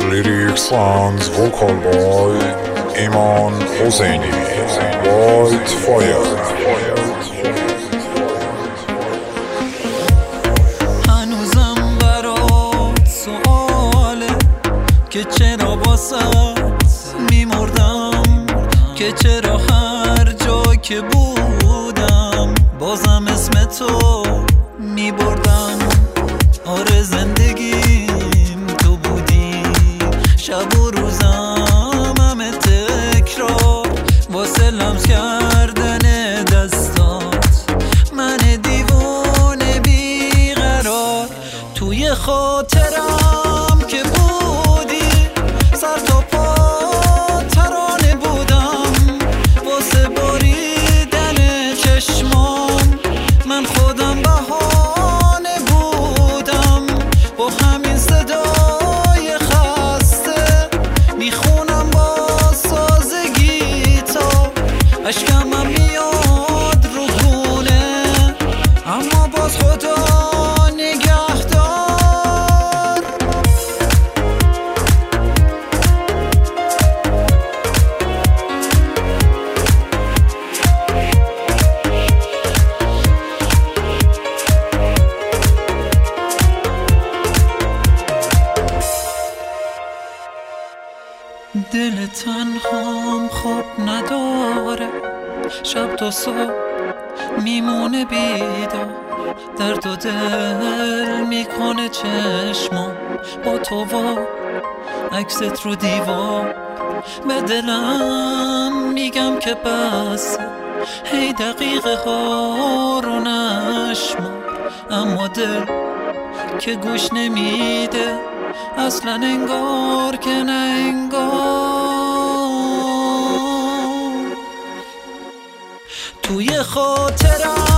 Lyrics and vocal by Iman Hosseini. White Fire. هنوزم برات سواله که چرا واسات میمردم، که چرا هر جا که بودم بازم اسم تو میبردم. آره زندگیم تو بودی، شب و روزم همه تکرار واسه لمس کردن دستات. من دیوونه بیقرار توی خاطرم که بودی، سر تا پا ترانه بودم واسه باریدن چشمام. من خودم بهانه بودم با همین صدای خسته، میخونم با ساز گیتار، اشکم هم میاد رو گونه، اما باز خدا نگهدار. دل تنهام خواب نداره، شب تا صبح میمونه بیدار، درد و دل میکنه چشمام با تو و عکست رو دیوار. به دلم میگم که بس، هی دقیقه ها رو نشمار، اما دل که گوش نمیده اصلا، انگار که نه انگار. توی خاطرم